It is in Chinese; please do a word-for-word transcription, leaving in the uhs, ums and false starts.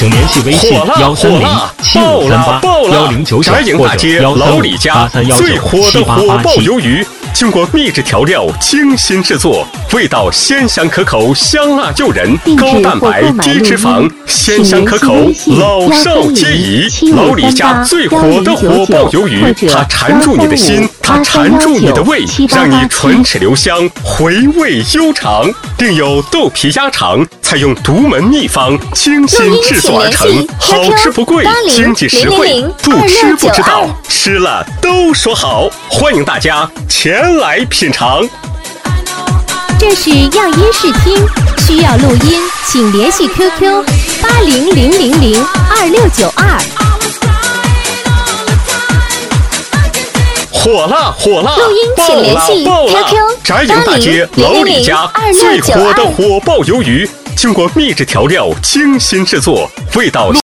请联系微信幺三零七五三八幺零九九或者幺三五八三幺九七八八七。 经过秘制调料精心制作，味道鲜香可口，香辣诱人，高蛋白低脂肪，鲜香可口，老少皆宜。老李家最火的火爆鱿鱼，它缠住你的心，它缠住你的胃，让你唇齿留香，回味悠长。另有豆皮鸭肠，采用独门秘方，精心制作而成，好吃不贵，经济实惠，不吃不知道，吃了都说好。欢迎大家前来品尝。 这是样音试听，需要录音，请联系 Q Q 八零零零零二六九二。 火辣火辣！ 录音请联系 Q Q 翟营大街老李家最火的火爆鱿鱼，经过秘制调料精心制作，味道